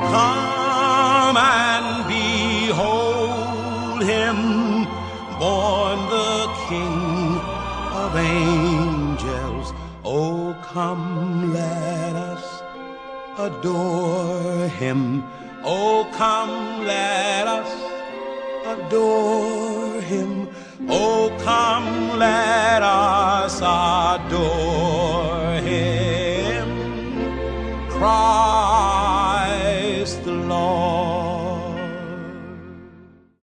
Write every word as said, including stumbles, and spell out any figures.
Come and behold him, born the King of angels. Oh, come, let us adore him. Oh, come, let us adore him. Oh, come, let us adore him. Cry